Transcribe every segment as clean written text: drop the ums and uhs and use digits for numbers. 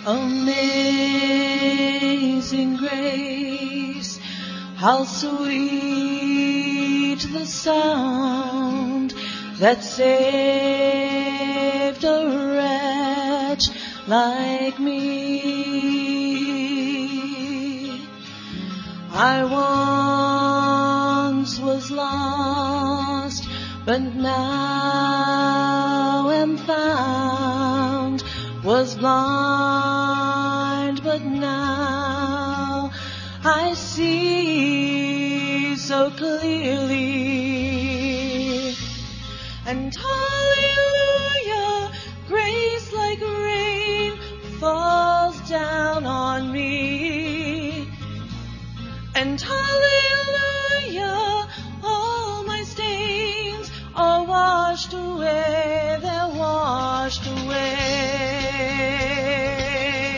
Amazing grace, how sweet the sound that saved a wretch like me. I once was lost, but now am found, was blind, but now I see so clearly. And hallelujah, grace like rain falls down on me. And hallelujah, all my stains are washed away, they're washed away.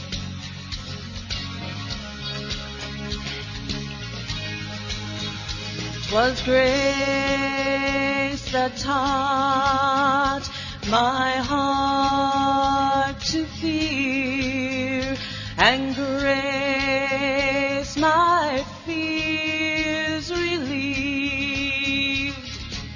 'Twas grace that taught my heart to fear, and grace my fears relieved.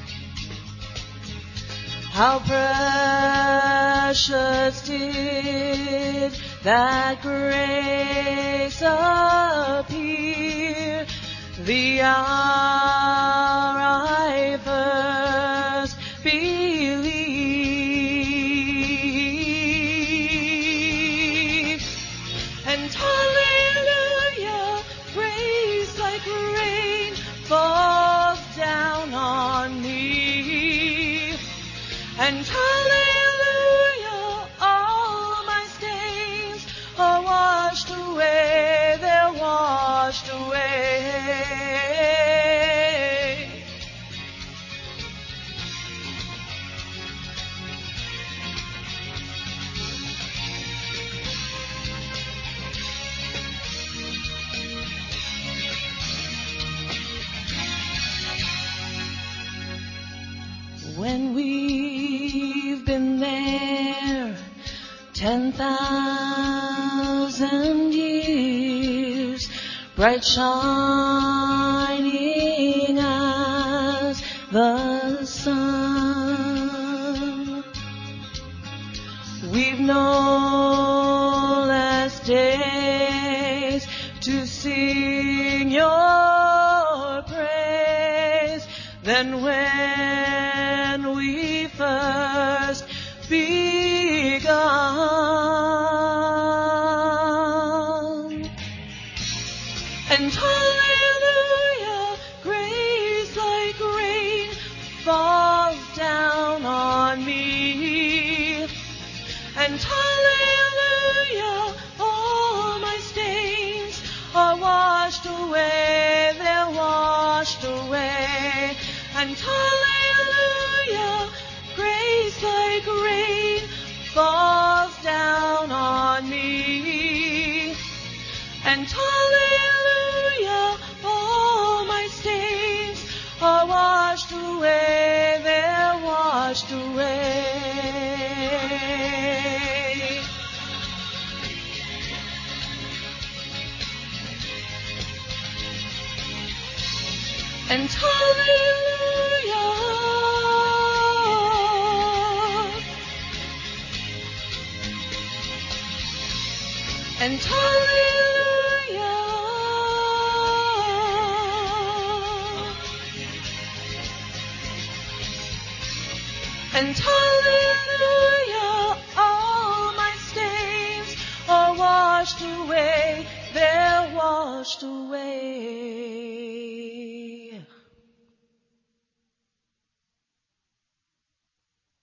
How precious did that grace appear the hour I first believed. And hallelujah, grace like rain falls down on me. And hallelujah, all my stains are washed away, they're washed away. When we've been there 10,000 years, bright shining as the sun, we've no less days to sing your praise than when we first begun. And hallelujah, grace like rain falls down on me. And hallelujah, all my stains are washed away, they're washed away. And hallelujah, grace like rain falls down on me. And hallelujah, all my stains are washed away, they're washed away. And hallelujah, and hallelujah, and hallelujah, all my stains are washed away, they're washed away.